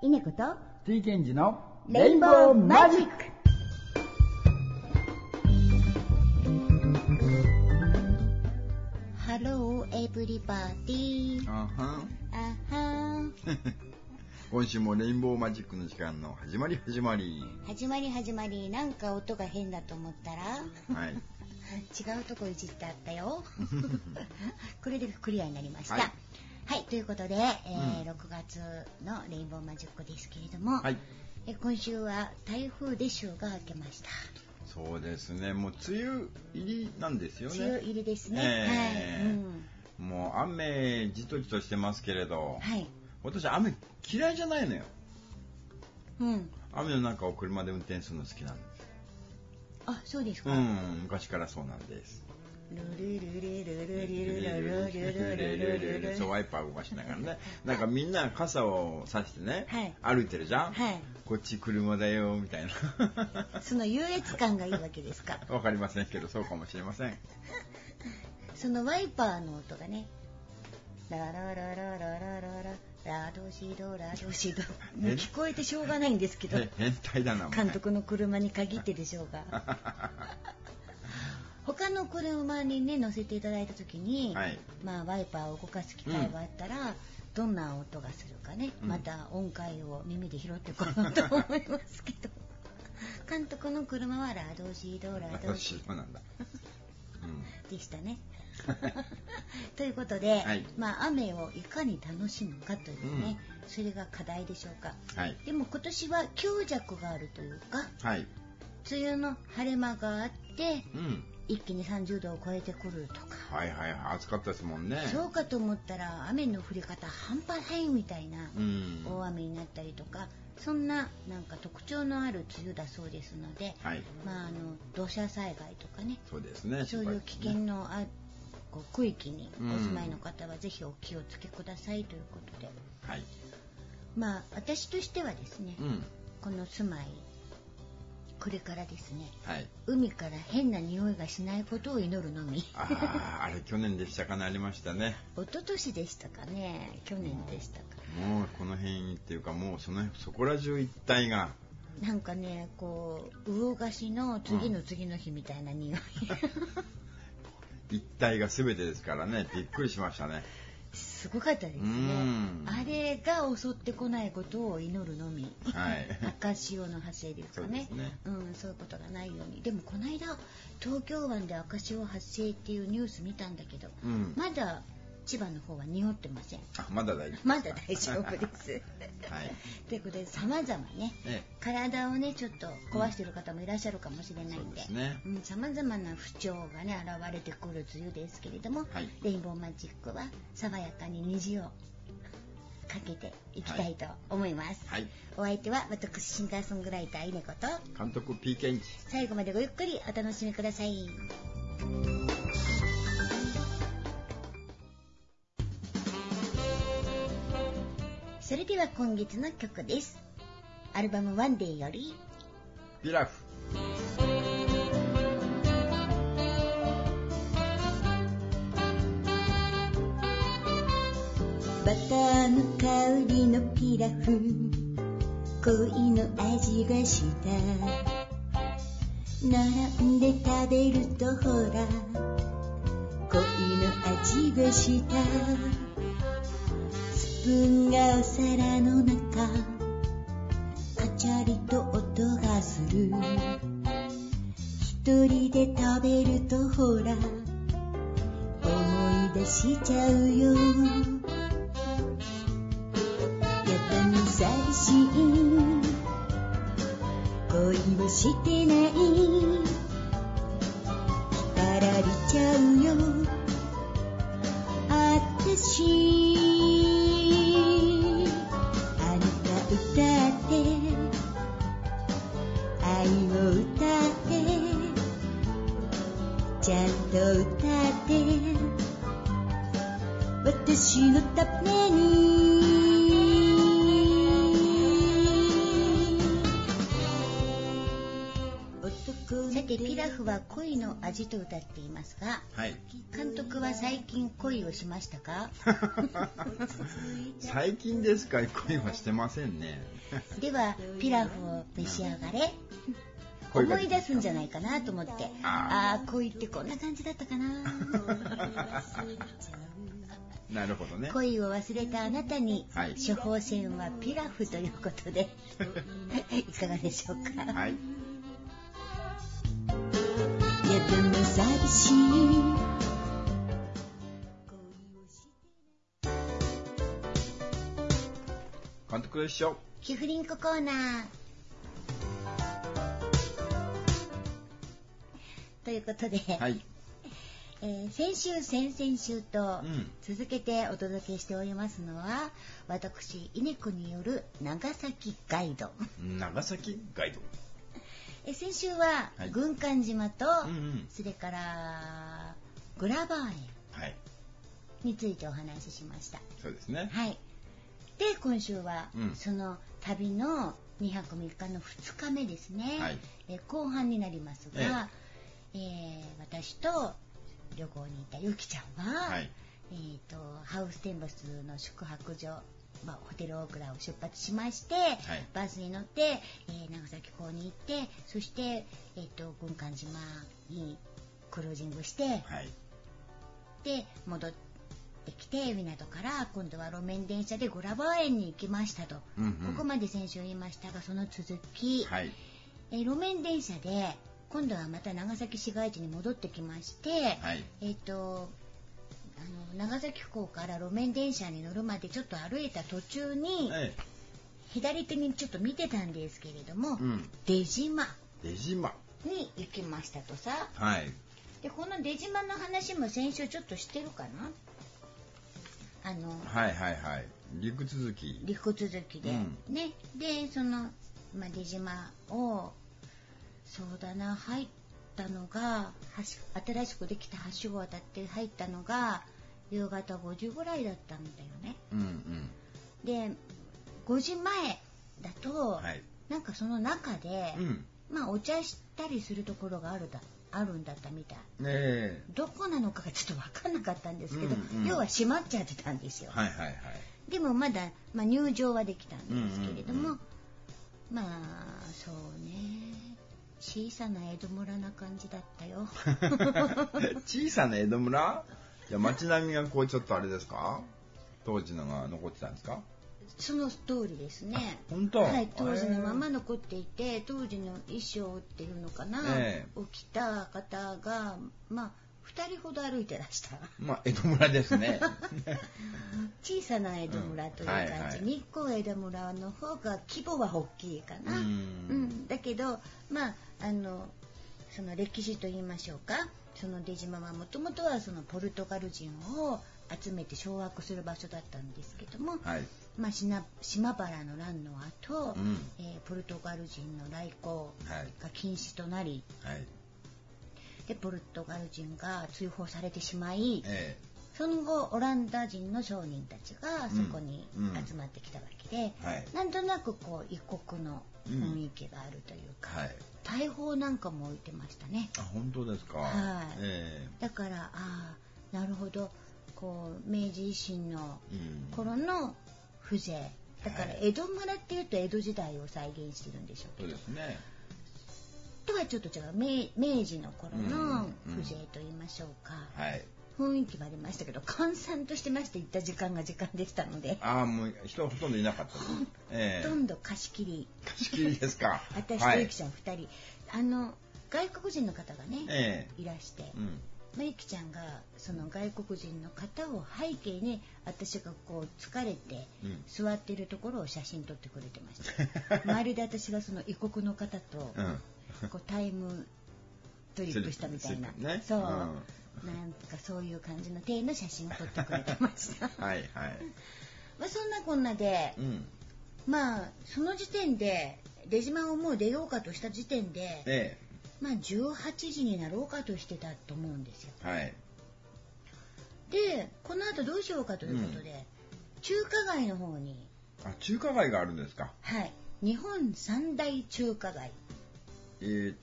稲子と T ケンジのレインボーマジック。ハローエブリバディ。 あはん今週もレインボーマジックの時間の始まり始まり。なんか音が変だと思ったら、 はい、 違うとこいじってあったよ。これでクリアになりました。はい、ということで、6月のレインボーマジックですけれども、今週は台風で週が明けました。 そうですね、もう梅雨入りなんですよね。 梅雨入りですね。 もう雨じとじとしてますけれど、私雨嫌いじゃないのよ。雨の中を車で運転するの好きなんです。 あ、そうですか。 昔からそうなんです。そうワイパー動かしながらね、なんかみんな傘を差してね、歩いてるじゃん、こっち車だよみたいな。 その優越感がいいわけですか。 わかりませんけど、そうかもしれません。 そのワイパーの音がね、ララララララララドシドラドシド、もう聞こえてしょうがないんですけど、 変態だな。 監督の車に限ってでしょうが。他の車にね乗せていただいた時に、ワイパーを動かす機会があったら、どんな音がするかね、また音階を耳で拾ってこようと思いますけど、監督の車はラドシドラドシドなんだ、でしたね。ということで、雨をいかに楽しむかというね、それが課題でしょうか。でも今年は強弱があるというか、梅雨の晴れ間があって、一気に30度を超えてくるとか、 暑かったですもんね。 そうかと思ったら雨の降り方半端ないみたいな大雨になったりとか、そんななんか特徴のある梅雨だそうですので、土砂災害とかね、そういう危険のある区域にお住まいの方はぜひお気をつけくださいということで、私としてはですね、この住まいこれからですね、海から変な匂いがしないことを祈るのみ。 あれ去年でしたかね、ありましたね。 一昨年でしたかね、去年でしたか。 もうこの辺っていうか、もうそこら中一帯がなんかね、こう魚菓子の次の次の日みたいな匂い。 一帯が全てですからね、びっくりしましたね。 すごかったですね。あれが襲ってこないことを祈るのみ。赤潮の発生ですかね。そういうことがないように。でもこの間東京湾で赤潮発生っていうニュース見たんだけど、まだ千葉の方は匂ってません。 まだ大丈夫。 まだ大丈夫です。ということで、様々ね、体をねちょっと壊している方もいらっしゃるかもしれないんで、様々な不調がね現れてくる梅雨ですけれども、レインボーマジックは爽やかに虹をかけていきたいと思います。お相手は私シンガーソングライター稲子と監督 P ケンジ。 最後までごゆっくりお楽しみください。それでは今月の曲です。アルバムワンデーよりピラフ。 バターの香りのピラフ、恋の味がした。並んで食べるとほら恋の味がした。スプーンがお皿の中、カチャリと音がする。一人で食べるとほら思い出しちゃうよ。やだの寂しい恋をしてない、引っ張られちゃうよ私。歌って愛を歌ってちゃんと歌って私のために。さててピラフは恋の味と歌っていますが、はい、監督は最近恋をしましたか？ 最近ですか？恋はしてませんね。 ではピラフを召し上がれ。思い出すんじゃないかなと思って、ああ恋ってこんな感じだったかな。 なるほどね。 恋を忘れたあなたに、はい、処方箋はピラフということでいかがでしょうか。はい。寂しい監督でしょ。 キフリンココーナーということで、はい、先週先々週と続けてお届けしておりますのは、私稲子による長崎ガイド。 長崎ガイド。 先週は軍艦島と、はい、それからグラバー園についてお話ししました。 そうですね。 はい。で今週は、その旅の2泊3日の2日目ですね。はい、後半になりますが、私と旅行に行ったゆきちゃんは、はい、ハウステンボスの宿泊所、ホテルオークラを出発しまして、はい、バスに乗って、長崎港に行って、そして、軍艦島にクルージングして、はい、で戻ってきて港から今度は路面電車でグラバー園に行きましたと、ここまで先週言いましたが、その続き、はい、路面電車で今度はまた長崎市街地に戻ってきまして、はい、長崎港から路面電車に乗るまでちょっと歩いた途中に、はい、左手にちょっと見てたんですけれども、出島に行きましたとさ、はい、でこの出島の話も先週ちょっと知ってるかな。 はいはいはい、陸続きで、ね、でその、出島をそうだな、入ったのが新しくできた橋を渡って入ったのが夕方5時ぐらいだったんだよね。で5時前だと、はい、なんかその中で、お茶したりするところがあるんだったみたい、どこなのかがちょっと分かんなかったんですけど、要は閉まっちゃってたんですよ。はいはいはい、でもまだ、入場はできたんですけれども、そうね、小さな江戸村な感じだったよ。 小さな江戸村？じゃあ街並みがこうちょっとあれですか？当時のが残ってたんですか？ その通りですね。 本当？ はい、当時のまま残っていて、当時の衣装っていうのかな、を着た方が2人ほど歩いてらした。 江戸村ですね。 小さな江戸村という感じ、日光江戸村の方が規模は大きいかな。だけどその歴史と言いましょうか、その出島はもともとはそのポルトガル人を集めて掌握する場所だったんですけども、はい、島原の乱の後、ポルトガル人の来航が禁止となり、はい、でポルトガル人が追放されてしまい、その後オランダ人の商人たちがそこに集まってきたわけで、なんとなくこう異国の雰囲気があるというか、大砲なんかも置いてましたね。 あ、本当ですか。 はい、だからなるほど、こう明治維新の頃の風情だから、江戸村っていうと江戸時代を再現してるんでしょうけど、 そうですね、 とはちょっと違う、明治の頃の風情と言いましょうか、雰囲気もありましたけど、閑散としてまして、行った時間が時間でしたので、 もう人はほとんどいなかったです、ほとんど貸し切りですか。 私とゆきちゃん2人、外国人の方がね、いらして、ゆきちゃんがその外国人の方を背景に、私がこう疲れて座っているところを写真撮ってくれてました。まるで私がその異国の方とこうタイムトリップしたみたいな、そう、なんかそういう感じの体の写真を撮ってくれてました。はいはい。そんなこんなで、その時点で出島をもう出ようかとした時点で、18時になろうかとしてたと思うんですよ。はい。で、この後どうしようかということで、中華街の方に。 中華街があるんですか。 はい。日本三大中華街。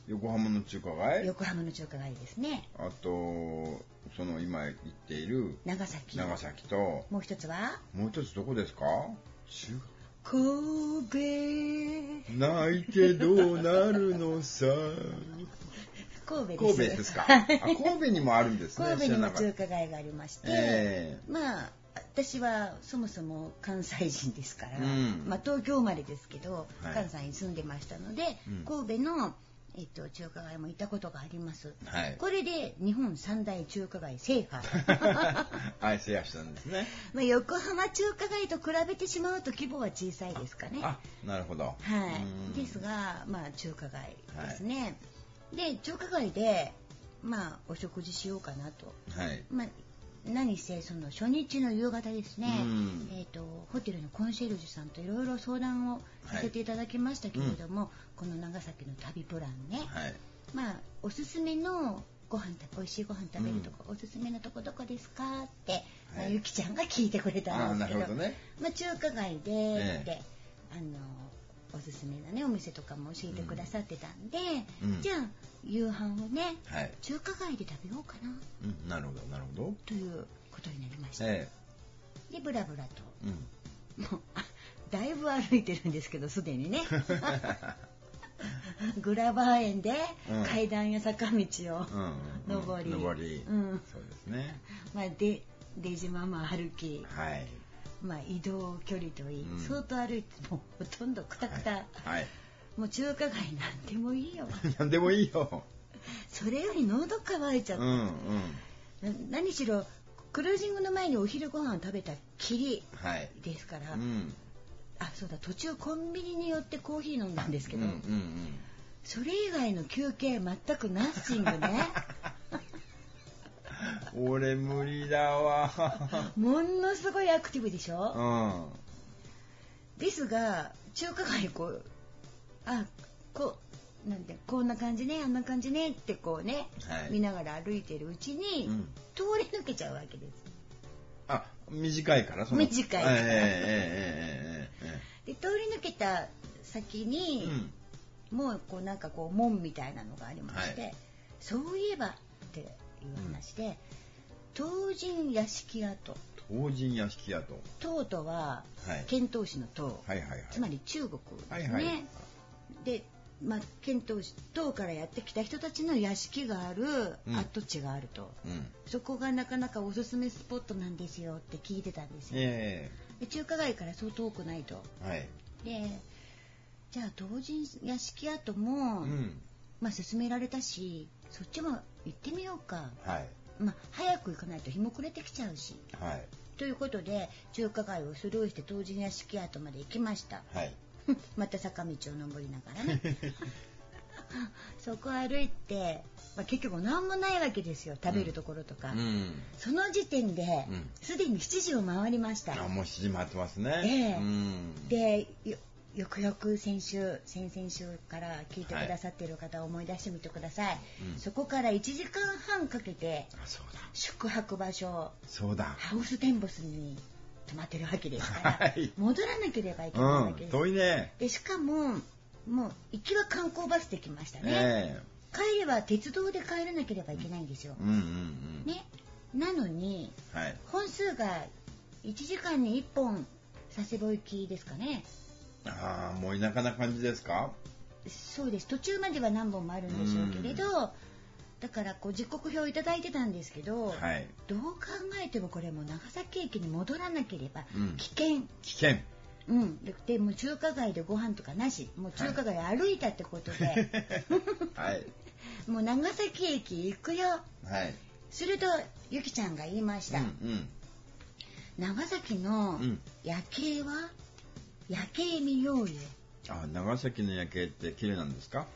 横浜の中華街？ 横浜の中華街ですね。 あとその今言っている長崎と、 もう一つは？ もう一つどこですか？ 神戸泣いてどうなるのさ。 神戸です。 神戸ですか。神戸にもあるんですね。 神戸にも中華街がありまして、まあ私はそもそも関西人ですから、まあ東京生まれですけど、関西に住んでましたので、神戸の中華街も行ったことがあります。これで日本三大中華街制覇。 制覇したんですね。 まあ横浜中華街と比べてしまうと規模は小さいですかね。 なるほど。 ですが、まあ中華街ですね。で中華街でまあお食事しようかなと。まあ何せその初日の夕方ですね、ホテルのコンシェルジュさんといろいろ相談をさせていただきましたけれども、この長崎の旅プランね、まあおすすめの美味しいご飯食べるとこ、おすすめのとこどこですかって、ゆきちゃんが聞いてくれたんですけど、まあ中華街でっておすすめなねお店とかも教えてくださってたんで、じゃあ夕飯をね、中華街で食べようかな、 なるほどなるほどということになりました。でブラブラと、もうだいぶ歩いてるんですけどすでにねグラバー園で階段や坂道を上り、 そうですね。 まあデジママ歩き、まあ移動距離といい、相当歩いてもうほとんどクタクタ、もう中華街なんでもいいよ。 なんでもいいよ。 それより喉乾いちゃって、何しろクルージングの前にお昼ご飯を食べたきりですから、そうだ途中コンビニに寄ってコーヒー飲んだんですけど、それ以外の休憩全くナッシングね。 俺無理だわ。 ものすごいアクティブでしょ、ですが中華街なんてこんな感じねあんな感じねってこうね、見ながら歩いてるうちに、通り抜けちゃうわけです。 短いから短いからで通り抜けた先に、もうこうなんかこう門みたいなのがありまして、そういえばっていう話で、東神屋敷跡。唐とは遣唐使の唐、つまり中国ですね。でまあ、唐からやってきた人たちの屋敷がある跡地があると、そこがなかなかおすすめスポットなんですよって聞いてたんですよ。で中華街からそう遠くないと、でじゃあ東神屋敷跡も、まあ勧められたしそっちも行ってみようか、まあ、早く行かないと日も暮れてきちゃうし、ということで中華街をスルーして東神屋敷跡まで行きました。また坂道を登りながらねそこ歩いて、まあ、結局何もないわけですよ食べるところとか、その時点ですでに7時を回りました。 もう7時回ってますね。 でよくよく先々週から聞いてくださっている方を思い出してみてください、そこから1時間半かけて宿泊場所ハウステンボスに泊まってるわけですから、戻らなければいけないわけです。 遠いね。 でしかももう行きは観光バスで来ましたね、帰れば鉄道で帰らなければいけないんですよ、ね、なのに、本数が1時間に1本佐世保行きですかね。 もう田舎な感じですか。 そうです。途中までは何本もあるんでしょうけれど、だからこう時刻表をいただいてたんですけど、どう考えてもこれも長崎駅に戻らなければ危険、でもう中華街でご飯とかなし、もう中華街歩いたってことで、もう長崎駅行くよ、するとゆきちゃんが言いました、長崎の夜景は夜景見ようよ。 長崎の夜景って綺麗なんですか。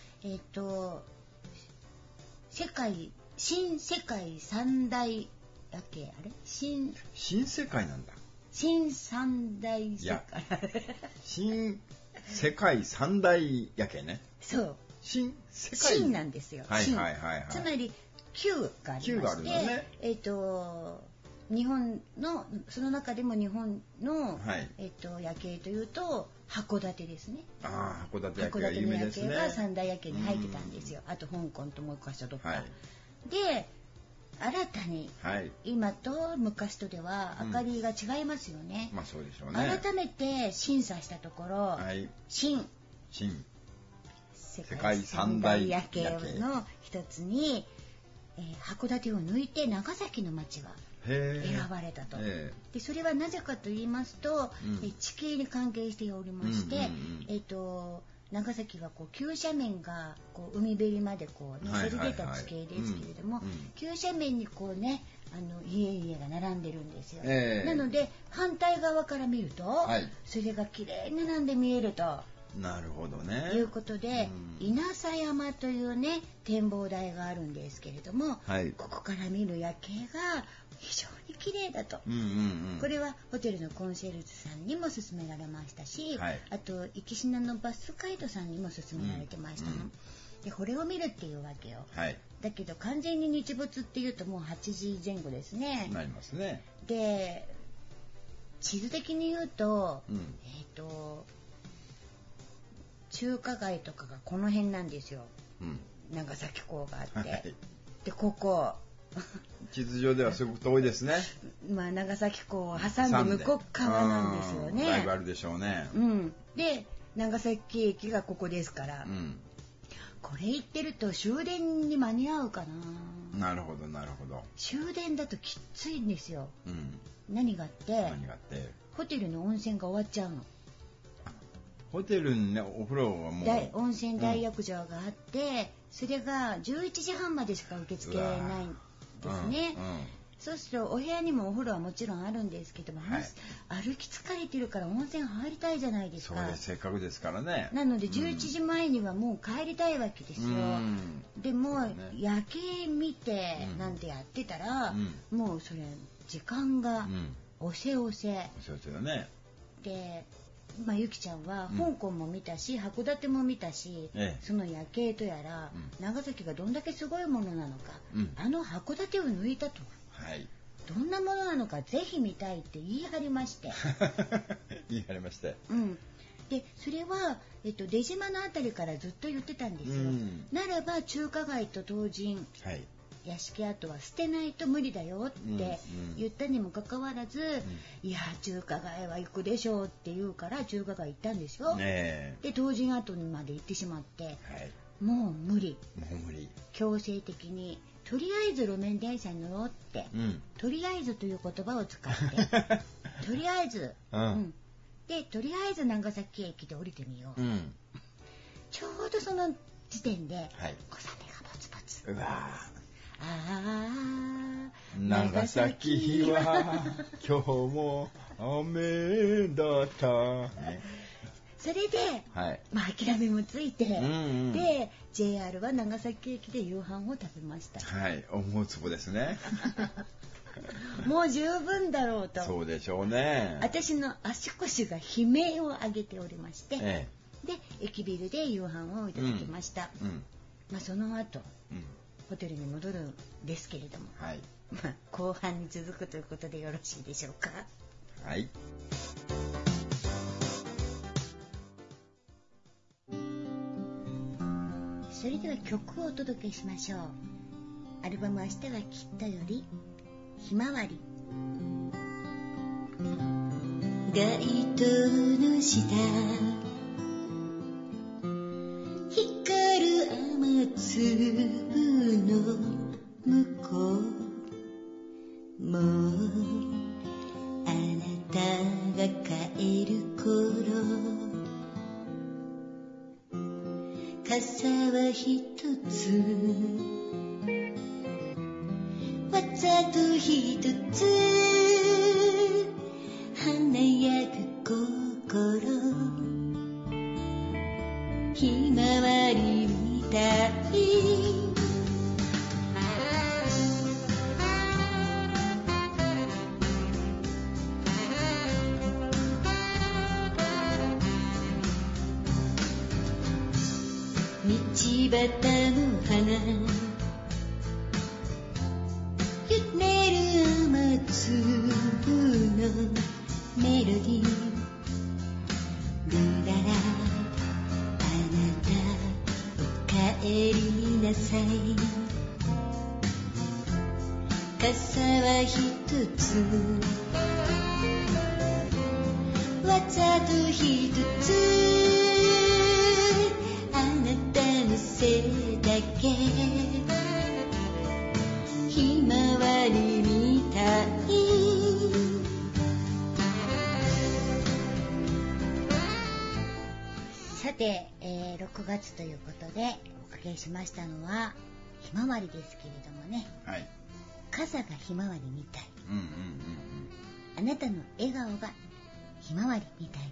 新世界三大夜景、新世界なんだ。 新三大世界新世界三大夜景ね。 そう。 新世界新なんですよ。つまり9がありまして、 日本のその中でも日本の、夜景というと函館ですね。 函館夜景が有名ですね。 函館の夜景が三大夜景に入ってたんですよ。あと香港ともう一箇所どっか、で新たに、今と昔とでは明かりが違いますよね。 そうでしょうね。 改めて審査したところ、新世界三大夜景の一つに、函館を抜いて長崎の街が選ばれたと。でそれはなぜかと言いますと、地形に関係しておりまして、長崎は急斜面が海べりまでせり出た地形ですけれども、急斜面に家が並んでるんですよ。なので反対側から見ると、それが綺麗に並んで見えると。 なるほどね。 いうことで、稲佐山というね展望台があるんですけれども、ここから見る夜景が非常に綺麗だと。これはホテルのコンシェルジュさんにも勧められましたし、あと行品のバスガイドさんにも勧められてましたの。でこれを見るっていうわけよ。だけど完全に日没っていうともう8時前後ですね。 なりますね。 で地図的に言うと、中華街とかがこの辺なんですよ。長崎港があって、でここ地図上ではすごく遠いですね。 長崎港を挟んで向こう側なんですよね。 だいぶあるでしょうね。 で長崎駅がここですから、これ行ってると終電に間に合うかな。 なるほどなるほど。 終電だときついんですよ。何があってホテルの温泉が終わっちゃうの。 ホテルにねお風呂はもう温泉大浴場があって、それが11時半までしか受け付けないんですね。そうするとお部屋にもお風呂はもちろんあるんですけども、歩き疲れてるから温泉入りたいじゃないですか。 そうです、せっかくですからね。 なので11時前にはもう帰りたいわけですよ。でも夜景見てなんてやってたら、もうそれ時間が押せ押せ。でゆきちゃんは香港も見たし、函館も見たし、その夜景とやら、長崎がどんだけすごいものなのか、あの函館を抜いたと、どんなものなのかぜひ見たいって言い張りまして言い張りまして、 でそれは、出島のあたりからずっと言ってたんですよ。ならば中華街と東尋、屋敷跡は捨てないと無理だよって言ったにもかかわらず、いや中華街は行くでしょうって言うから中華街行ったんですよ。で東尋跡にまで行ってしまって、もう無理。強制的にとりあえず路面電車に乗ろうって、とりあえずという言葉を使ってとりあえず、でとりあえず長崎駅で降りてみよう、ちょうどその時点で、小雨がポツポツ。 長崎は今日も雨だった、 それで、諦めもついて、で JR は長崎駅で夕飯を食べました。 思うつぼですねもう十分だろうと。 そうでしょうね。 私の足腰が悲鳴を上げておりまして、で駅ビルで夕飯をいただきました。その後、ホテルに戻るんですけれども、後半に続くということでよろしいでしょうか。それでは曲をお届けしましょう。アルバム明日はきっとよりひまわり。街灯の下光る雨粒の向こう、もうあなたが帰る頃、傘は一つわざと一つ華やぐ心、ひまわりみたい。道端の花ゆねる雨粒傘は一つわざと一つあなたのせいだけひまわりみたいさて、6月ということでおかけしましたのはひまわりですけれどもね、 はい、 傘がひまわりみたい、あなたの笑顔がひまわりみたい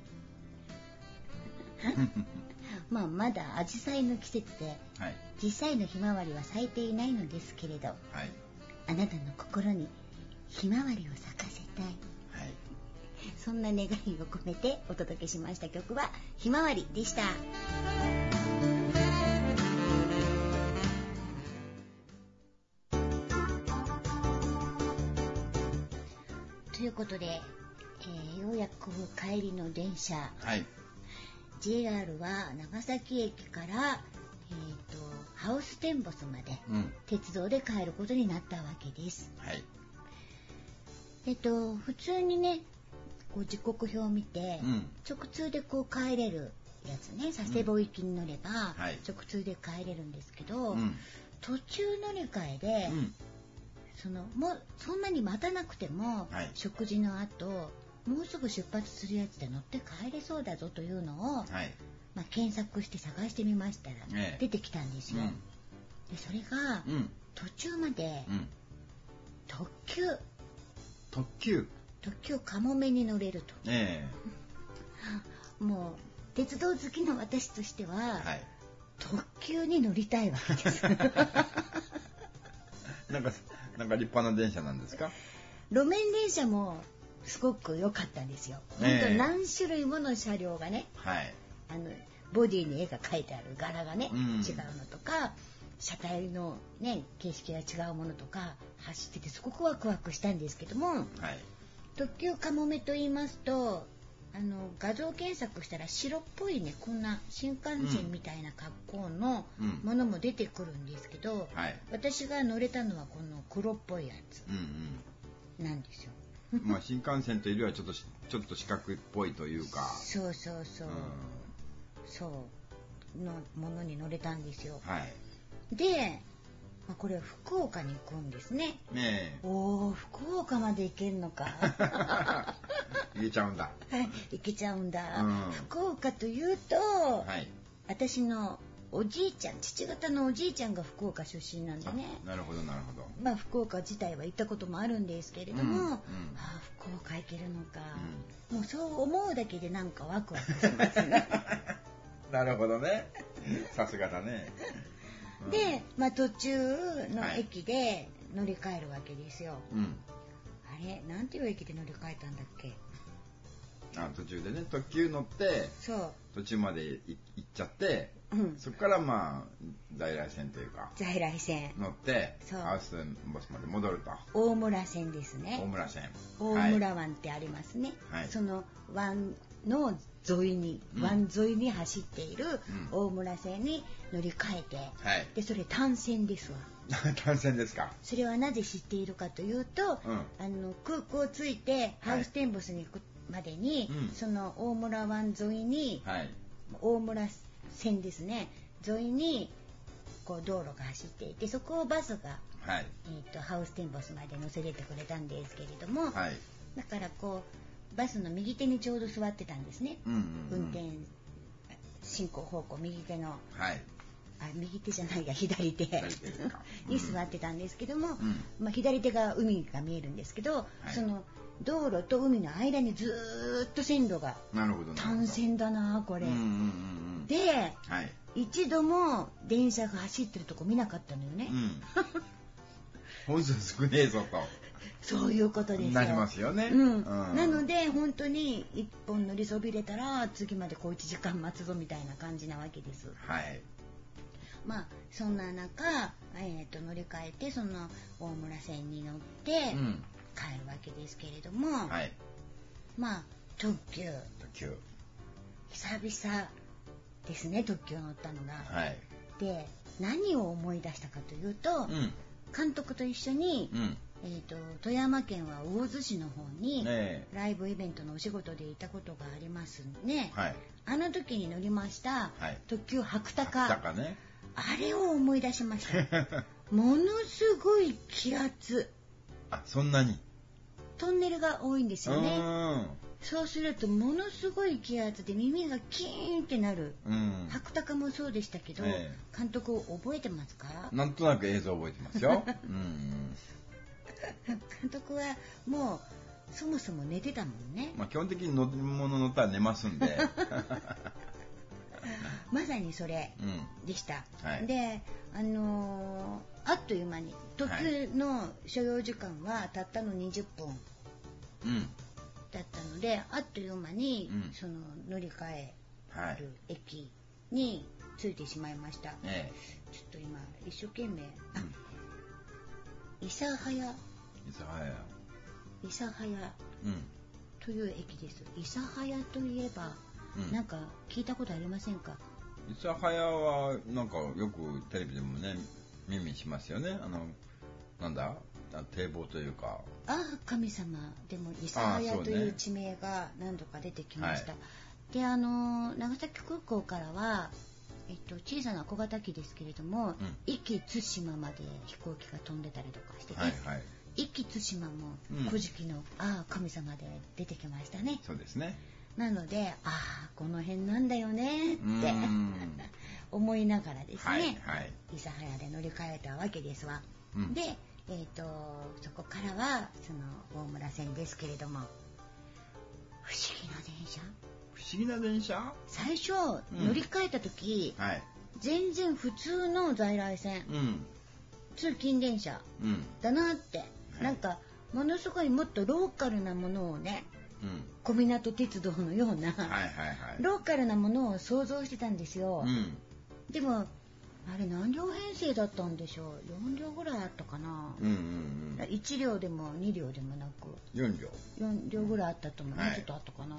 まあまだアジサイの季節で、はい、実際のひまわりは咲いていないのですけれど、はい、あなたの心にひまわりを咲かせたい、はい、そんな願いを込めてお届けしました曲はひまわりでした。ということで、ようやく帰りの電車、はい、JR は長崎駅から、ハウステンボスまで、鉄道で帰ることになったわけです、はい、普通にねこう時刻表を見て、直通でこう帰れるやつね、佐世保行きに乗れば、はい、直通で帰れるんですけど、途中乗り換えで、もうそんなに待たなくても、はい、食事の後もうすぐ出発するやつで乗って帰れそうだぞというのを、はい、検索して探してみましたら、出てきたんですよ、でそれが、途中まで、特急かもめに乗れると、もう鉄道好きの私としては、はい、特急に乗りたいわけですなんか立派な電車なんですか？ 路面電車もすごく良かったんですよ。本当に何種類もの車両がね、はい、ボディに絵が描いてある柄がね、違うのとか、車体のね形式が違うものとか走っててすごくワクワクしたんですけども、はい、特急かもめと言いますと、画像検索したら白っぽいねこんな新幹線みたいな格好のものも出てくるんですけど、はい、私が乗れたのはこの黒っぽいやつなんですよ。 まあ新幹線というよりはちょっと四角っぽいというか、 そう、そうのものに乗れたんですよ。はい、で、これは福岡に行くんですね。おー、福岡まで行けるのか。 行けちゃうんだ。 はい、行けちゃうんだ。福岡というと、はい、私のおじいちゃん、父方のおじいちゃんが福岡出身なんでね。 なるほど。 福岡自体は行ったこともあるんですけれども、福岡行けるのか、もうそう思うだけでなんかワクワクしますね。 なるほどね。さすがだね。 で、途中の駅で乗り換えるわけですよ。あれ、なんていう駅で乗り換えたんだっけ？ 途中でね、特急乗って途中まで行っちゃって、そこから在来線というか在来線乗ってハウステンボスまで戻ると。 大村線ですね。 大村線、 大村湾ってありますね、はい、その湾の沿いに、湾沿いに走っている大村線に乗り換えて、でそれ単線ですわ。 単線ですか。 それはなぜ知っているかというと、空港着いてハウステンボスに行くまでに、その大村湾沿いに、大村線ですね沿いにこう道路が走っていて、そこをバスが、ハウステンボスまで乗せてくれたんですけれども、だからこうバスの右手にちょうど座ってたんですね、運転進行方向右手の、右手じゃないや左手に座ってたんですけども、左手が海が見えるんですけど、その道路と海の間にずっと線路が、単線だなこれ、で、一度も電車が走ってるとこ見なかったのよね。 本数少ねえぞと。 そういうことですよ。 なりますよね。 なので本当に一本乗りそびれたら次までこう1時間待つぞみたいな感じなわけです。はい。そんな中、乗り換えてその大村線に乗って帰るわけですけれども、特急久々ですね、特急乗ったのが。で何を思い出したかというと、監督と一緒に、 富山県は魚津市の方にライブイベントのお仕事でいたことがありますね、はい、あの時に乗りました、はい、特急白鷹、ね、あれを思い出しましたものすごい気圧、 あ、そんなにトンネルが多いんですよね。そうするとものすごい気圧で耳がキーンってなる、白鷹もそうでしたけど、監督覚えてますか？ なんとなく映像覚えてますよ監督はもうそもそも寝てたもんね。 まあ、基本的に乗り物乗ったら寝ますんでまさにそれでした、はい、であっという間に特急の所要時間はたったの20分だったので、あっという間にその乗り換える駅に着いてしまいました、ちょっと今一生懸命諫早という駅です。諫早といえば、なんか聞いたことありませんか？ 諫早はなんかよくテレビでもね耳にしますよね。なんだ堤防というか、 神様でも諫早という地名が何度か出てきました、はい、で長崎空港からは、小さな小型機ですけれども、壱岐対馬まで飛行機が飛んでたりとかしてね、はいはい、壱岐対馬も古事記の、神様で出てきましたね。 そうですね。 なのでこの辺なんだよねって思いながらですね、はいはい、諫早で乗り換えたわけですわ、でそこからはその大村線ですけれども、不思議な電車最初、乗り換えた時、はい、全然普通の在来線、通勤電車、だなって、なんかものすごいもっとローカルなものをね、小湊鉄道のような、ローカルなものを想像してたんですよ、でもあれ何両編成だったんでしょう。4両ぐらいあったかな、1両でも2両でもなく 4 両ぐらいあったと思う、もうちょっとあったかな、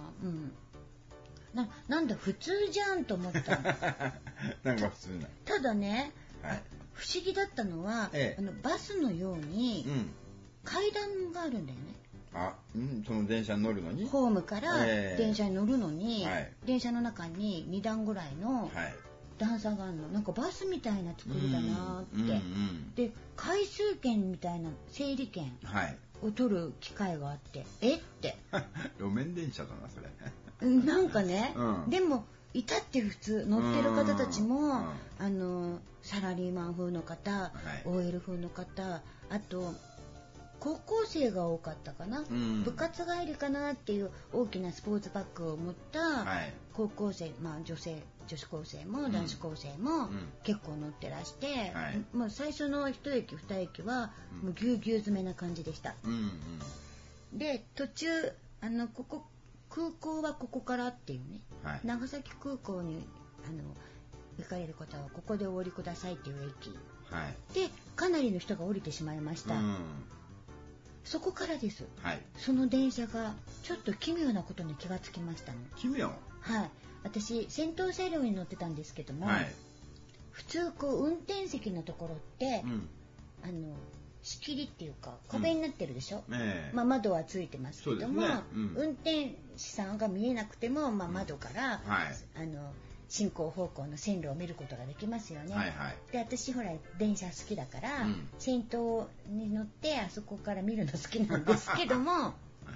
なんだ普通じゃんと思ったなんか普通な。 ただね、不思議だったのは、バスのように階段があるんだよね。 その電車に乗るのにホームから電車に乗るのに、電車の中に2段ぐらいの段差があるの。なんかバスみたいな作りだなって、で回数券みたいな整理券を取る機会があって、って路面電車だなそれなんかね、でもいたって普通乗ってる方たちも、サラリーマン風の方、OL 風の方、あと高校生が多かったかな、部活帰りかなっていう大きなスポーツバッグを持った高校生、女子高生も男子高生も結構乗ってらして、もう最初の1駅2駅はもうぎゅうぎゅう詰めな感じでした、で途中空港はここからっていうね、長崎空港に行かれる方はここでお降りくださいっていう駅、でかなりの人が降りてしまいました、そこからです、その電車がちょっと奇妙なことに気がつきましたね。 奇妙？ 私先頭車両に乗ってたんですけども、普通運転席のところって、仕切りっていうか壁になってるでしょ、窓はついてますけども、運転士さんが見えなくても、窓から、進行方向の線路を見ることができますよね、で私ほら電車好きだから、先頭に乗ってあそこから見るの好きなんですけども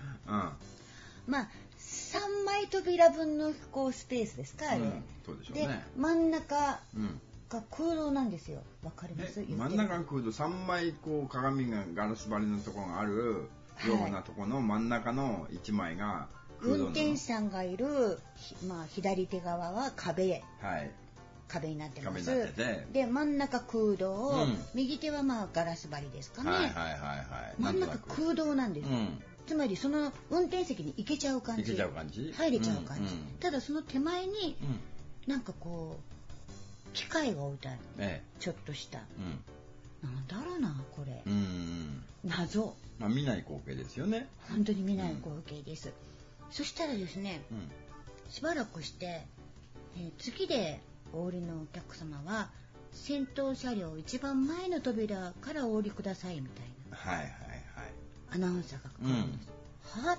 3枚扉分の飛行スペースですかあれ、 そうでしょうね。 で真ん中が空洞なんですよ。わかります？ 真ん中が空洞、3枚鏡がガラス張りのところがあるようなところの真ん中の1枚が運転手さんがいる、左手側は壁になってます。で真ん中空洞、右手はガラス張りですかね、真ん中空洞なんです、つまりその運転席に行けちゃう感じ、入れちゃう感じ、ただその手前に、なんか機械が置いてある、ちょっとした、なんだろうなこれ、謎、 見ない光景ですよね。 本当に見ない光景です、そしたらですね、しばらくして、次でお降りのお客様は先頭車両一番前の扉からお降りくださいみたいな、 アナウンサーが来るんです、は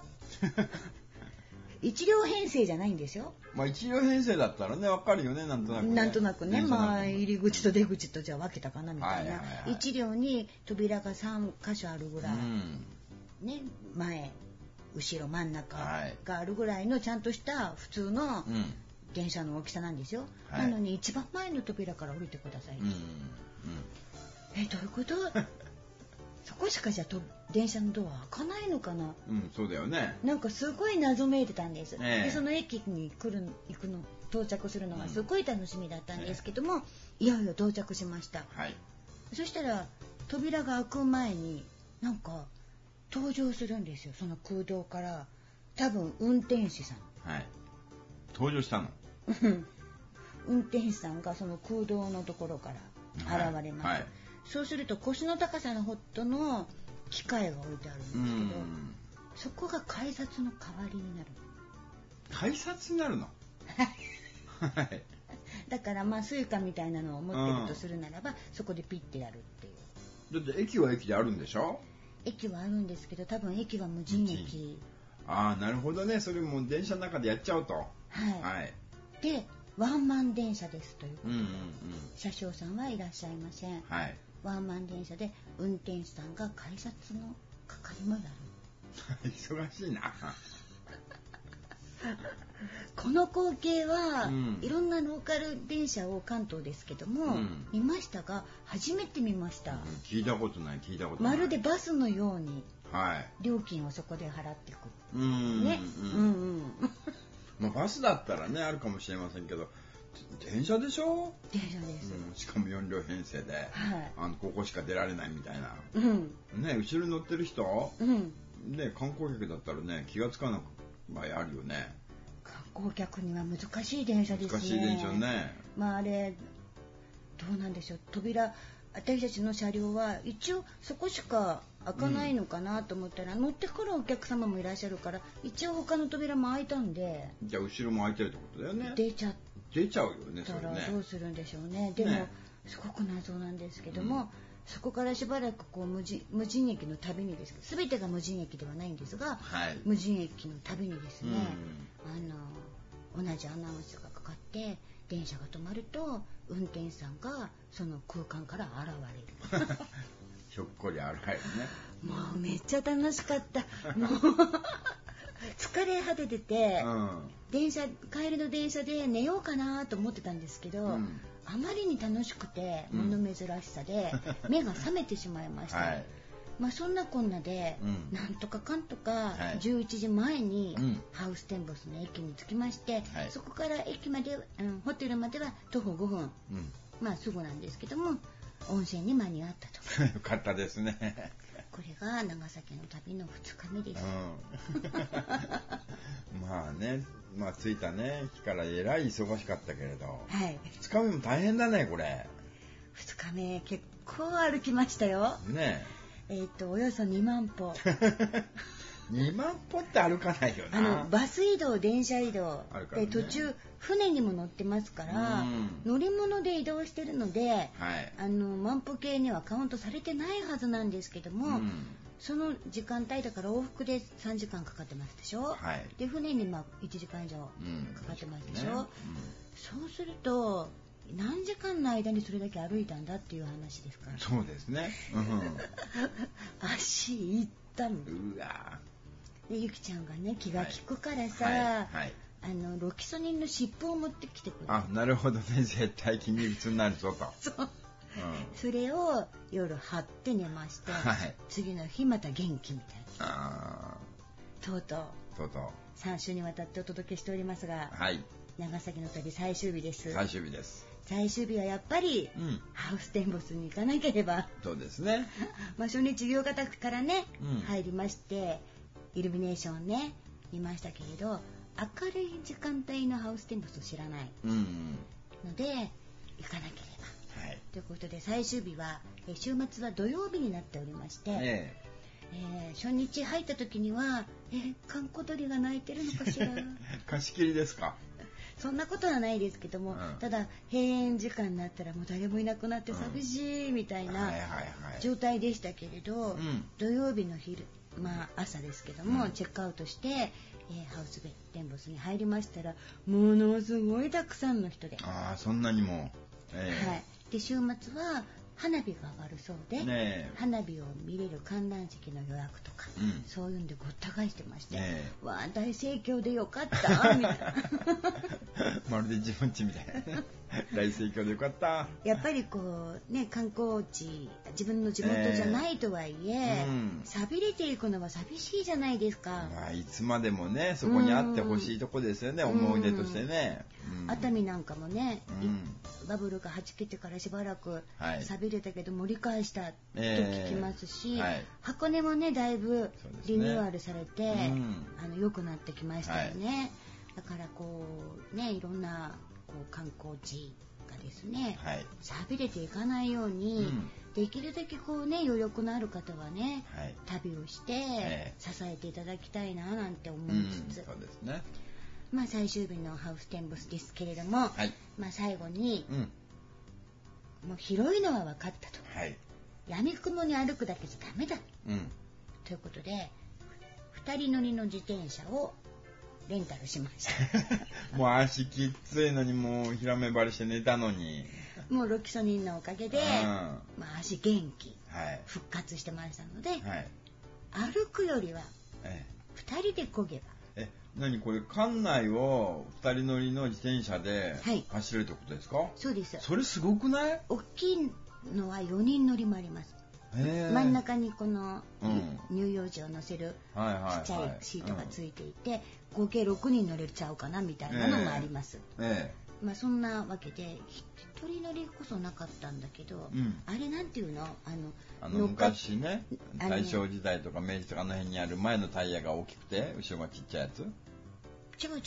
1両編成じゃないんですよ。 まあ1両編成だったらね分かるよね、なんとなくね。 なんとなくね、まあ入り口と出口とじゃあ分けたかなみたいな、1両に扉が3箇所あるぐらい、ね、前後ろ真ん中があるぐらいのちゃんとした普通の電車の大きさなんですよ、なのに一番前の扉から降りてくださいって、どういうことそこしかじゃ電車のドア開かないのかな、 そうだよね。 なんかすごい謎めいてたんです、でその駅に行くの到着するのがすごい楽しみだったんですけども、いよいよ到着しました、そしたら扉が開く前になんか登場するんですよ、その空洞から。多分運転手さん、 登場したの運転手さんがその空洞のところから現れます、そうすると腰の高さのほどの機械が置いてあるんですけど、そこが改札の代わりになる。 改札になるのだからまあスイカみたいなのを持ってるとするならば、そこでピッてやるっていう。 だって駅は駅であるんでしょ。 駅はあるんですけど、多分駅は無人駅。 ああ、なるほどね。それも電車の中でやっちゃうと。 でワンマン電車ですということで、車掌さんはいらっしゃいません、ワンマン電車で運転手さんが改札の係もやる忙しいなこの光景は、いろんなローカル電車を関東ですけども、見ましたが初めて見ました、 聞いたことない。 まるでバスのように、料金をそこで払ってくるね。 まあ、バスだったらねあるかもしれませんけど、電車でしょ。 電車です、 しかも4両編成で、ここしか出られないみたいな、ね、後ろに乗ってる人、ね、観光客だったらね気がつかなく場合あるよね。 観光客には難しい電車ですね。 難しい電車ね。 まああれどうなんでしょう、扉、私たちの車両は一応そこしか開かないのかなと思ったら、乗ってくるお客様もいらっしゃるから一応他の扉も開いたんで、 じゃあ後ろも開いてるってことだよね。 出ちゃうよね。それねどうするんでしょうね。でも、すごく謎なんですけども、そこからしばらくこう無人駅の旅にですけど、全てが無人駅ではないんですが、無人駅の旅にですね、同じアナウンスがかかって電車が止まると運転手さんがその空間から現れるひょっこり現れるね。 もうめっちゃ楽しかった。もう疲れ果ててて、帰りの電車で寝ようかなと思ってたんですけど、あまりに楽しくて物珍しさで目が覚めてしまいました、まあそんなこんなで、なんとかかんとか11時前にハウステンボスの駅に着きまして、そこから駅まで、ホテルまでは徒歩5分、まあすぐなんですけども温泉に間に合ったと。 よかったですね。 これが長崎の旅の2日目です、 まあね、まあ着いたね日からえらい忙しかったけれど、2日目も大変だねこれ。 2日目結構歩きましたよね。 およそ2万歩 2万歩って歩かないよな。 バス移動、電車移動、ね、途中船にも乗ってますから、乗り物で移動してるので、万歩計にはカウントされてないはずなんですけども、その時間帯だから往復で3時間かかってますでしょ、で船に1時間以上かかってますでしょ、そうすると何時間の間にそれだけ歩いたんだっていう話ですから。 そうですね、 足いったの。 うわでゆきちゃんがね気が利くからさ、ロキソニンの湿布を持ってきてくれる。 あ、なるほどね、絶対筋肉痛になるぞと。 そう、それを夜貼って寝まして、次の日また元気みたいな。とうとう3週にわたってお届けしておりますが、長崎の旅最終日です。 最終日です。 最終日はやっぱり、ハウステンボスに行かなければ。 そうですね。 まあ初日夕方からね、入りましてイルミネーションね見ましたけれど、明るい時間帯のハウステンボスを知らない、ので行かなければ、ということで最終日は週末は土曜日になっておりまして、初日入った時には閑古鳥が鳴いてるのかしら貸し切りですか。 そんなことはないですけども、ただ閉園時間になったらもう誰もいなくなって寂しいみたいな状態でしたけれど、土曜日の昼朝ですけども、チェックアウトして、ハウステンボスに入りましたらものすごいたくさんの人で、 そんなにも、 で週末は花火が上がるそうで、花火を見れる観覧席の予約とか、そういうんでごった返してまして、わあ大盛況でよかったみたいなまるで自分家みたいな大盛況でよかった。 やっぱりこうね、観光地自分の地元じゃないとはいえ、寂れていくのは寂しいじゃないですか。 いつまでもねそこにあってほしいとこですよね、思い出としてね。 熱海なんかもね、バブルがはじけてからしばらく寂れたけど盛り返したと聞きますし、箱根もねだいぶリニューアルされて、良くなってきましたよね。だからこうね、いろんなこう観光地がですね、寂れていかないように、できるだけこうね余力のある方はね、旅をして支えていただきたいななんて思いつつ、 そうですね。 最終日のハウステンボスですけれども、最後に、もう広いのは分かったと、闇雲に歩くだけじゃダメだ、ということで2人乗りの自転車をレンタルしましたもう足きっついのにもうひらめばりして寝たのに、 もうロキソニンのおかげで、足元気、復活してましたので、歩くよりは2人で漕げば。 何これ、館内を2人乗りの自転車で走れるってことですか？ そうです。 それすごくない？ 大きいのは4人乗りもあります。真ん中にこの乳幼児を乗せるちっちゃいシートがついていて、合計6人乗れちゃうかなみたいなのもあります。そんなわけで一人乗りこそなかったんだけど、あれなんていうの、 昔ね、大正時代とか明治とかの辺にある前のタイヤが大きくて後ろがちっちゃいやつ。 違う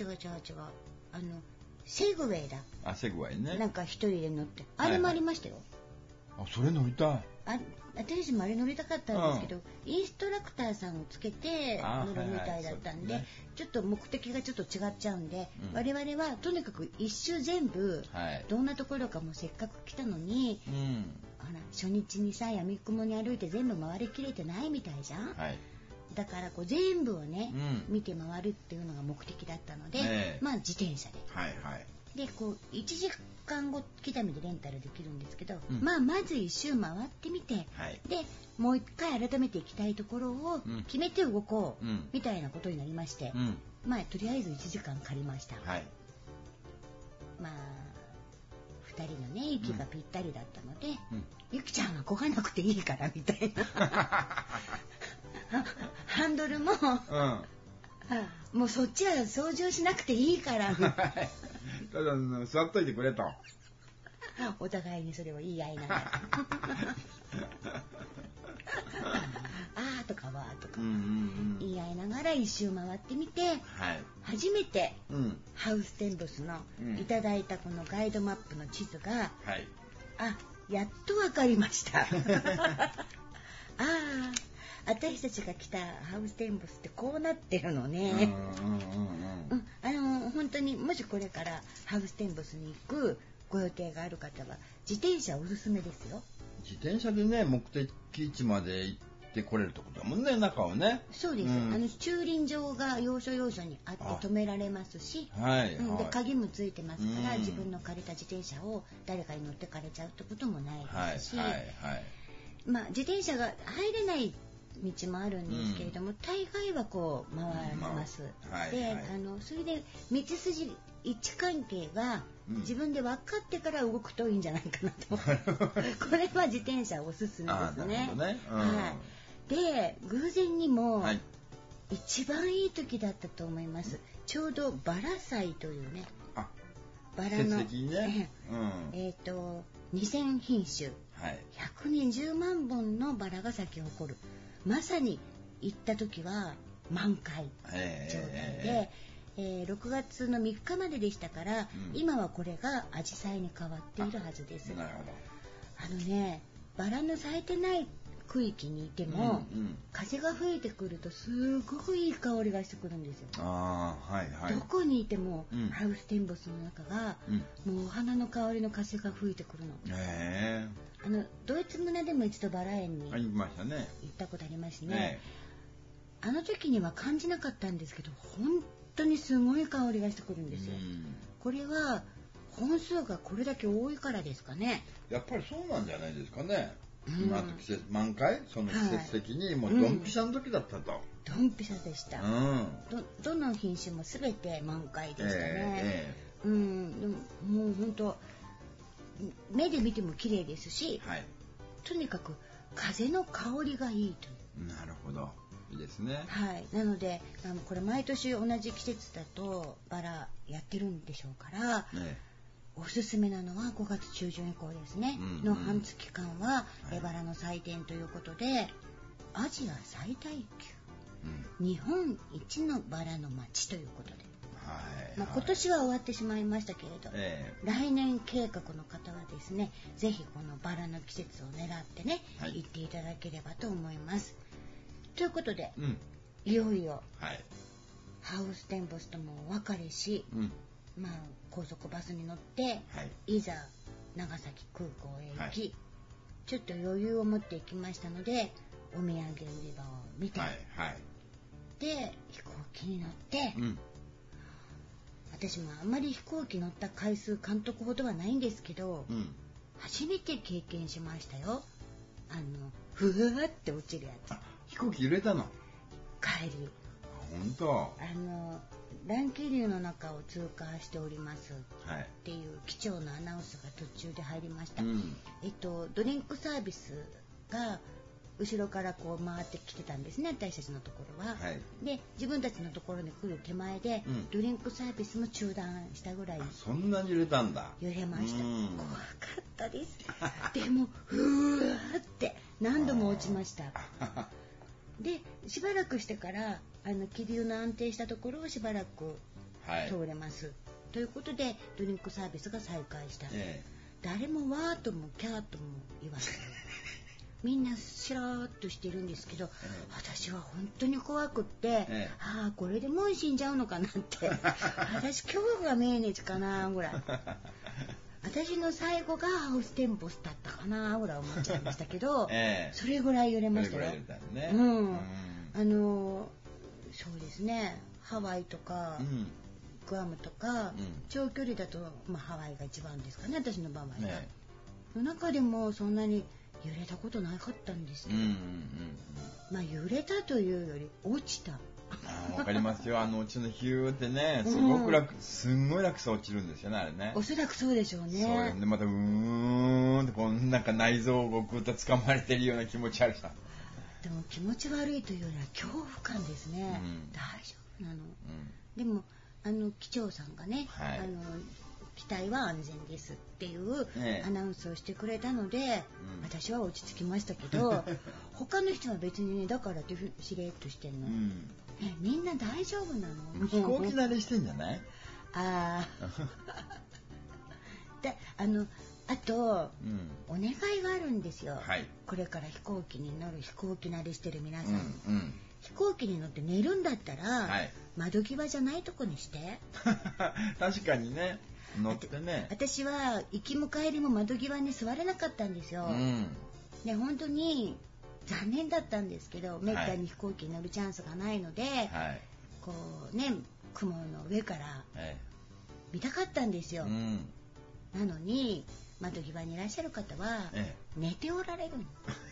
セグウェイだ。 セグウェイね。 なんか一人で乗ってあれもありましたよ。 それ乗りたい。 私もあれ乗りたかったんですけど、インストラクターさんをつけて乗るみたいだったんで、ちょっと目的がちょっと違っちゃうんで、我々はとにかく一周全部、どんなところかもせっかく来たのに、初日にさ闇雲に歩いて全部回りきれてないみたいじゃん。だからこう全部をね、見て回るっていうのが目的だったので、自転車で、でこう1時間後来た目でレンタルできるんですけど、まず一周回ってみて、でもう一回改めて行きたいところを決めて動こう、みたいなことになりまして、とりあえず1時間借りました。2人のね息がぴったりだったので、ゆきちゃんは漕がなくていいからみたいなハンドルも、もうそっちは操縦しなくていいからただ座っといてくれとお互いにそれを言い合いながらとかわとか言い合いながら一周回ってみて、初めてハウステンボスのいただいたこのガイドマップの地図が、やっと分かりました私たちが来たハウステンボスってこうなってるのね。本当にもしこれからハウステンボスに行くご予定がある方は自転車おすすめですよ。 自転車でね目的地まで行ってこれるってことだもんね、中をね。 そうです、駐輪場が要所要所にあって止められますし、で鍵もついてますから、自分の借りた自転車を誰かに乗ってかれちゃうってこともないですし、自転車が入れない道もあるんですけれども、大概はこう回れます。で、それで道筋位置関係が自分で分かってから動くといいんじゃないかなとこれは自転車おすすめですね。で、偶然にも一番いい時だったと思います。ちょうどバラ祭というね、バラの、2000品種、120万本のバラが咲き誇る、まさに行った時は満開状態で、6月の3日まででしたから、今はこれがアジサイに変わっているはずです。 なるほど。バラの咲いてない区域にいても、風が吹いてくるとすごくいい香りがしてくるんですよ。どこにいても、ハウステンボスの中が、もうお花の香りの風が吹いてくるの。ドイツ村でも一度バラ園に行ったことありますね。 あの時には感じなかったんですけど、本当にすごい香りがしてくるんですよ。これは本数がこれだけ多いからですかね。 やっぱりそうなんじゃないですかね。あと季節満開、その季節的にもうドンピシャの時だったと。 ドンピシャでした。どの品種も全て満開でしたね。でももう本当目で見ても綺麗ですし、とにかく風の香りがいいという。 なるほど。いいですね。 なのでこれ毎年同じ季節だとバラやってるんでしょうから、おすすめなのは5月中旬以降ですね、の半月間はバラの祭典ということで、アジア最大級、日本一のバラの町ということで、今年は終わってしまいましたけれど、来年計画の方はですね、ぜひこのバラの季節を狙ってね、行っていただければと思います。ということで、いよいよ、ハウステンボスともお別れし、高速バスに乗って、いざ長崎空港へ行き、ちょっと余裕を持って行きましたので、お土産売り場を見て、で飛行機に乗って、私もあんまり飛行機乗った回数監督ほどはないんですけど、初めて経験しましたよ。ふわって落ちるやつ。 飛行機揺れたの？ 帰り。 本当？ 乱気流の中を通過しておりますっていう貴重なアナウンスが途中で入りました。ドリンクサービスが後ろからこう回ってきてたんですね、私たちのところは。で、自分たちのところに来る手前で、ドリンクサービスも中断したぐらい。 そんなに揺れたんだ。 揺れました。怖かったです。でもふーって何度も落ちました。で、しばらくしてから気流の安定したところをしばらく通れます、ということでドリンクサービスが再開した。誰もわーともキャーとも言わない。みんなしらーっとしてるんですけど、私は本当に怖くって、これでもう死んじゃうのかなって私今日が命日かなぐらい私の最後がハウステンボスだったかなぐらい思っちゃいましたけど、それぐらい揺れましたよ。そうですね、ハワイとか、グアムとか、長距離だと、ハワイが一番ですかね、私の場合は。の中でもそんなに揺れたことなかったんですけど、揺れたというより落ちた。 わかりますよ。落ちのヒューってね、すごい落差落ちるんですよね、あれね。 おそらくそうでしょうね。 そうよね。またうーんってこうなんか内臓をぐっと掴まれてるような気持ち悪さ。 でも気持ち悪いというよりは恐怖感ですね。大丈夫なの。でも機長さんがね、機体は安全ですっていうアナウンスをしてくれたので、私は落ち着きましたけど他の人は別にね、だからってしれっとしてんの、みんな大丈夫なの？ 飛行機慣れしてんじゃない？ であと、お願いがあるんですよ、これから飛行機に乗る飛行機慣れしてる皆さん、飛行機に乗って寝るんだったら、窓際じゃないとこにして確かにね、乗ってね。 私は行きも帰りも窓際に座れなかったんですよ、で本当に残念だったんですけど、めったに飛行機に乗るチャンスがないので、こうね、雲の上から見たかったんですよ、なのに窓際にいらっしゃる方は寝ておられるの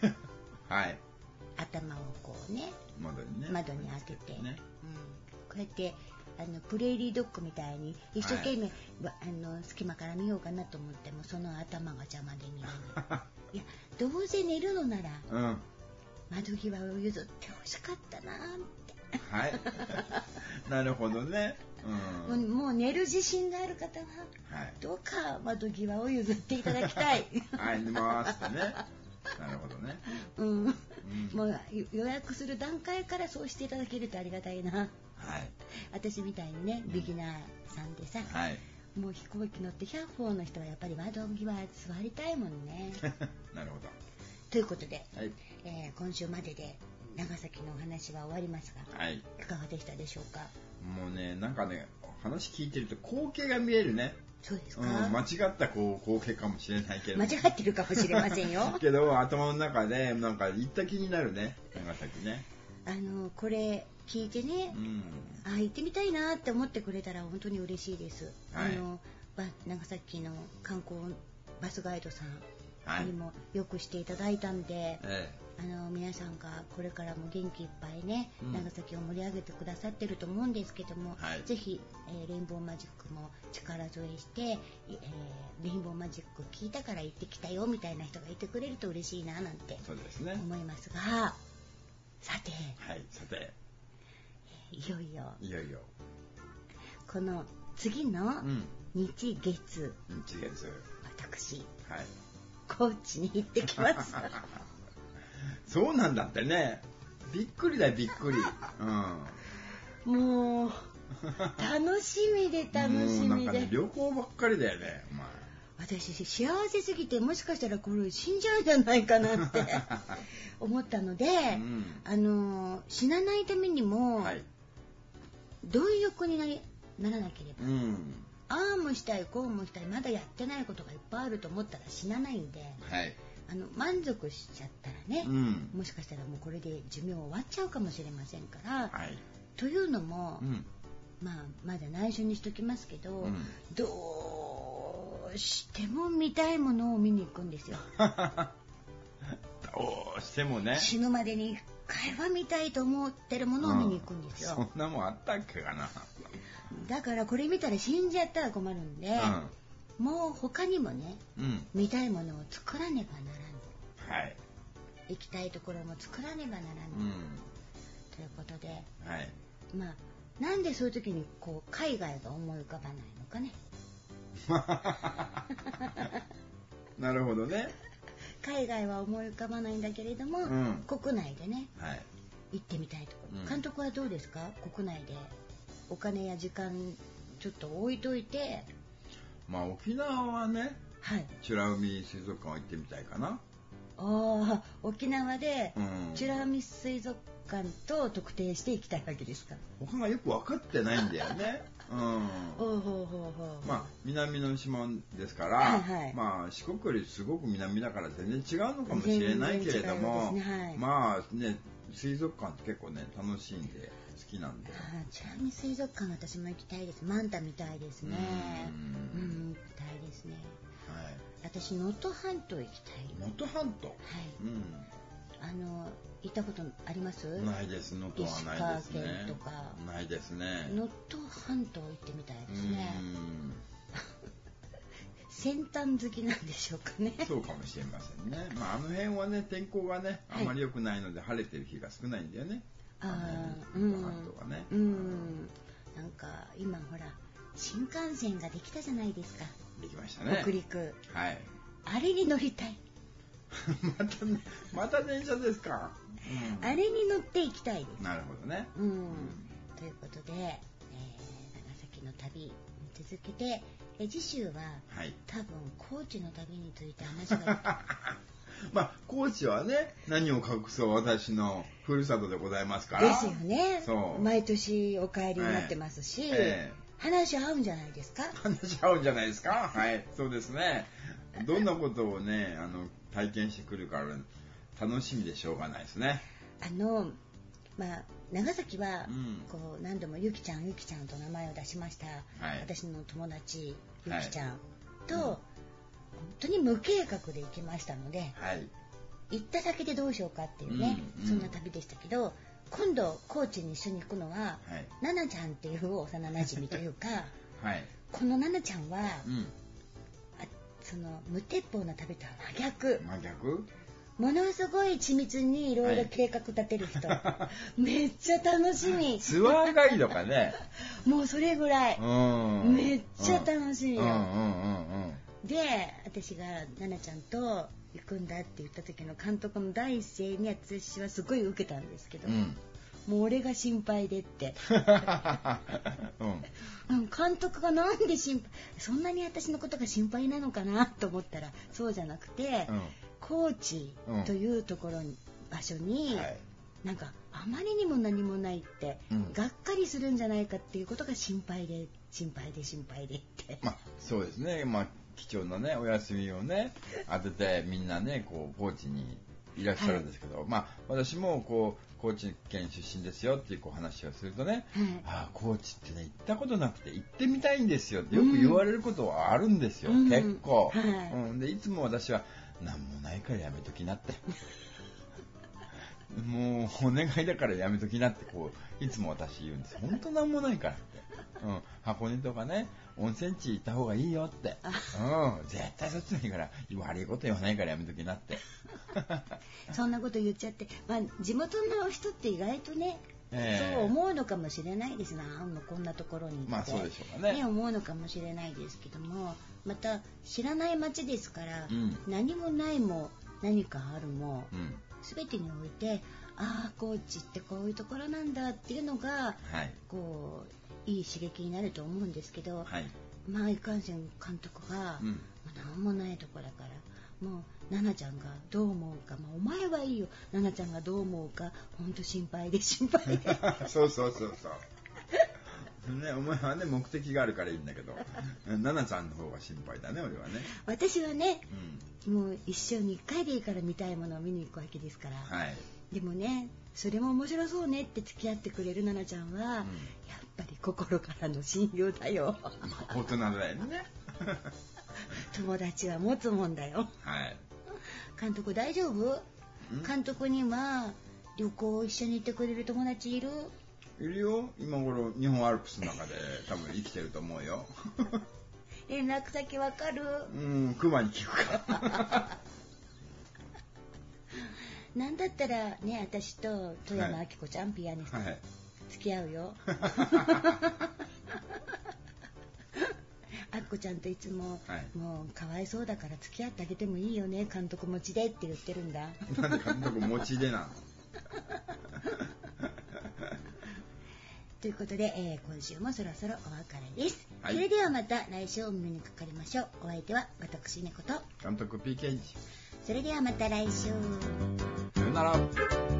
頭をこうね、窓に当てて、こうやってプレーリードッグみたいに一生懸命、隙間から見ようかなと思ってもその頭が邪魔で見れないいや、どうせ寝るのなら、窓際を譲ってほしかったなってなるほどね、 もう寝る自信がある方は、どうか窓際を譲っていただきたい寝ますってね。なるほどね。 もう予約する段階からそうしていただけるとありがたいな。私みたいにね、ビギナーさんでさ、もう飛行機乗って100歩の人はやっぱり窓際座りたいもんね。 なるほど。 ということで、今週までで長崎のお話は終わりますが、いかがでしたでしょうか。 もうね、なんかね、話聞いてると光景が見えるね。 そうですか。 間違った光景かもしれないけど。 間違ってるかもしれませんよ。 けど頭の中でなんか行った気になるね、長崎ね。 これ聞いてね、行ってみたいなって思ってくれたら本当に嬉しいです。はい、長崎の観光バスガイドさんにもよくしていただいたんで、皆さんがこれからも元気いっぱいね、長崎を盛り上げてくださってると思うんですけども、ぜひ、レインボーマジックも力添えして、レインボーマジック聞いたから行ってきたよみたいな人がいてくれると嬉しいななんて思いますが、さて、いよいよこの次の日月、私、高知に行ってきますそうなんだってね。びっくりだよ、びっくり。 もう楽しみで楽しみで、 旅行ばっかりだよね。 私幸せすぎて、もしかしたらこれ死んじゃうんじゃないかなって思ったので、死なないためにも、どういう欲にならなければ、ああもしたいこうもしたい、まだやってないことがいっぱいあると思ったら死なないんで、満足しちゃったらね、もしかしたらもうこれで寿命終わっちゃうかもしれませんから、というのも、まだ内緒にしときますけど、どうしても見たいものを見に行くんですよどうしてもね、 死ぬまでに会話見たいと思ってるものを見に行くんですよ。 そんなもんあったっけかな。 だからこれ見たら死んじゃったら困るんで、もう他にもね、見たいものを作らねばならぬ、行きたいところも作らねばならぬ、ということで、なんでそういう時にこう海外が思い浮かばないのかねなるほどね。 海外は思い浮かばないんだけれども、国内でね、行ってみたいところ、監督はどうですか？国内でお金や時間ちょっと置いといて、 沖縄はね、美ら海水族館は行ってみたいかな。 沖縄で美ら海水族館と特定していきたいわけですか？ 他がよく分かってないんだよね。南の島ですから、四国よりすごく南だから全然違うのかもしれないけれども、水族館って結構ね楽しいんで好きなんで。 美ら海水族館私も行きたいです。マンタみたいですね。行きたいですね。私能登半島行きたい。 能登半島。 行ったことあります？ ないです。能登はないですね。 石川県とか。 ないですね。 能登半島行ってみたいですね。先端好きなんでしょうかね。 そうかもしれませんね。あの辺はね天候がねあまり良くないので晴れてる日が少ないんだよね。能登半島はね。 なんか今ほら新幹線ができたじゃないですか。 できましたね。 北陸。あれに乗りたい。 また電車ですか？ あれに乗って行きたいです。 なるほどね。 ということで、長崎の旅に続けて、次週は、多分高知の旅について話が高知はね何を隠そう私のふるさとでございますから。 ですよね。毎年お帰りになってますし、話合うんじゃないですか？ 話合うんじゃないですか？そうですね。どんなことをね体験してくるから楽しみでしょうがないですね。 長崎は、こう何度もゆきちゃんと名前を出しました、私の友達ゆきちゃんと、本当に無計画で行きましたので、行った先でどうしようかっていうね、そんな旅でしたけど、今度高知に一緒に行くのは、ななちゃんっていう幼なじみというか、このななちゃんは、その無鉄砲な旅とは真逆。ものすごい緻密にいろいろ計画立てる人、めっちゃ楽しみ。 ツアーガイドかね。 もうそれぐらいめっちゃ楽しみよ。で私がななちゃんと行くんだって言った時の監督の第一声に私はすごい受けたんですけど、もう俺が心配でって監督がなんでそんなに私のことが心配なのかなと思ったらそうじゃなくて、高知というところに場所に、なんかあまりにも何もないって、がっかりするんじゃないかっていうことが心配でって。 そうですね。貴重なねお休みをね当ててみんなねこう高知にいらっしゃるんですけど、私もこう高知県出身ですよっていう話をするとね、高知ってね行ったことなくて行ってみたいんですよってよく言われることはあるんですよ、結構、でいつも私はなんもないからやめときなってもうお願いだからやめときなっていつも私言うんです。本当なんもないからって、箱根とかね温泉地行った方がいいよって、絶対そっちのいいから悪いこと言わないからやめときなってそんなこと言っちゃって、地元の人って意外とね、そう思うのかもしれないですな、こんなところに行って、 そうでしょうかね、 思うのかもしれないですけども、また知らない町ですから、何もないも何かあるも、全てにおいて高知ってこういうところなんだっていうのが、いい刺激になると思うんですけど、いかんせん監督が、何もないところだからもう奈々ちゃんがどう思うか、お前はいいよ、奈々ちゃんがどう思うか本当心配で心配でそうね、お前はね目的があるからいいんだけど奈々ちゃんの方が心配だね、俺はね。 私はね、もう一生に一回でいいから見たいものを見に行くわけですから、でもねそれも面白そうねって付き合ってくれる奈々ちゃんは、やっぱり心からの親友だよ大人だよね友達は持つもんだよ。監督大丈夫？監督には旅行一緒に行ってくれる友達いる？ いるよ、今頃日本アルプスの中で多分生きてると思うよ連絡先わかる？ 熊に聞くかなんだったらね、私と富山明子ちゃん、ピアニスト、付き合うよあっこちゃんといつも、もうかわいそうだから付き合ってあげてもいいよね、監督持ちでって言ってるんだ。 なんで監督持ちでなのということで、今週もそろそろお別れです、それではまた来週お耳にかかりましょう。お相手は私猫と監督 PK。 それではまた来週。 さよなら。